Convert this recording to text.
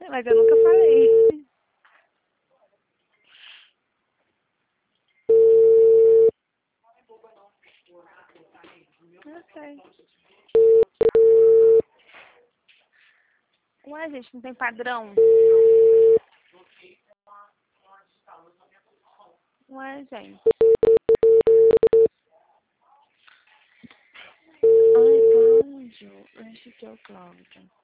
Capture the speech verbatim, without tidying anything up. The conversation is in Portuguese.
Mas eu nunca falei. Eu sei. Ué, gente, não tem padrão. Ué, gente. Ai, Cláudio. Acho que é o Cláudio.